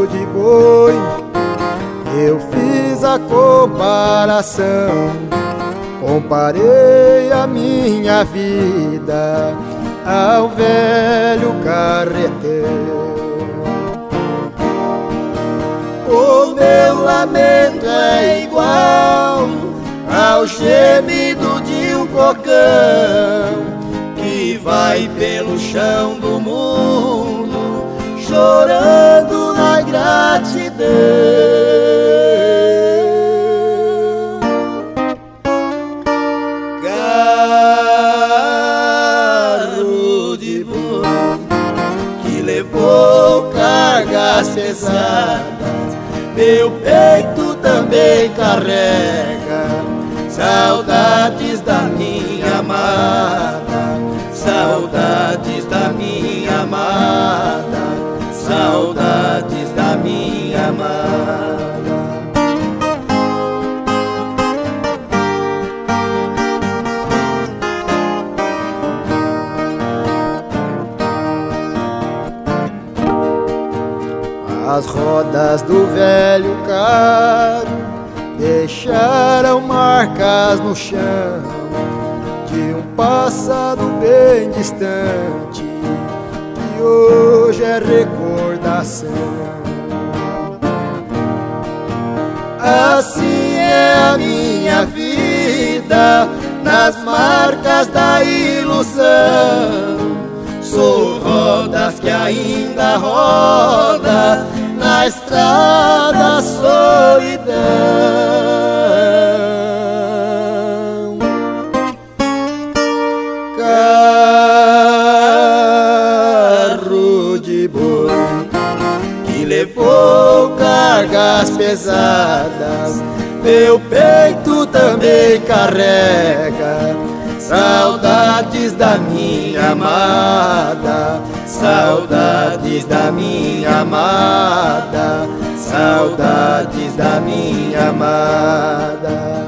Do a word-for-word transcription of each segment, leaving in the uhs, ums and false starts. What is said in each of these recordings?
de boi, eu fiz a comparação, comparei a minha vida ao velho carreteiro. O meu lamento é igual ao gemido de um cocão que vai pelo chão do mundo chorando na ingratidão. Carro de boi que levou cargas pesadas, meu peito também carrega saudades da minha amada, saudades da minha amada, saudades da minha amada. As rodas do velho carro deixaram marcas no chão de um passado bem distante que hoje é recordação. Assim é a minha vida nas marcas da ilusão. Sou rodas que ainda roda na estrada solidão. Carro de boi que levou cargas pesadas, meu peito também carrega saudades da minha amada, saudades da minha amada, saudades da minha amada.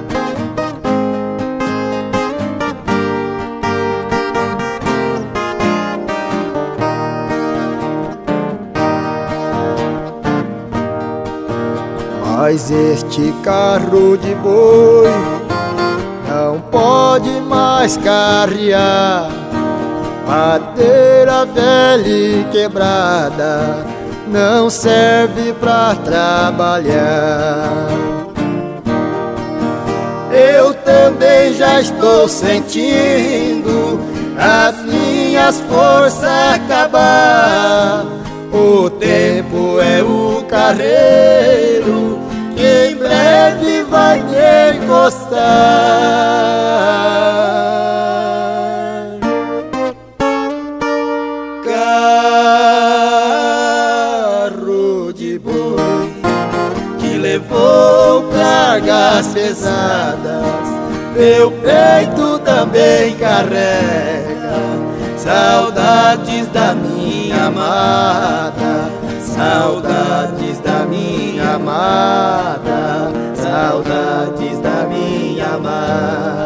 Mas este carro de boi não pode mais carrear, madeira velha e quebrada não serve pra trabalhar. Eu também já estou sentindo as minhas forças acabar. O tempo é o carreiro que em breve vai me encostar. Carro de boi que levou cargas pesadas, meu peito também carrega saudades da minha amada, saudades da minha amada, saudades da minha amada.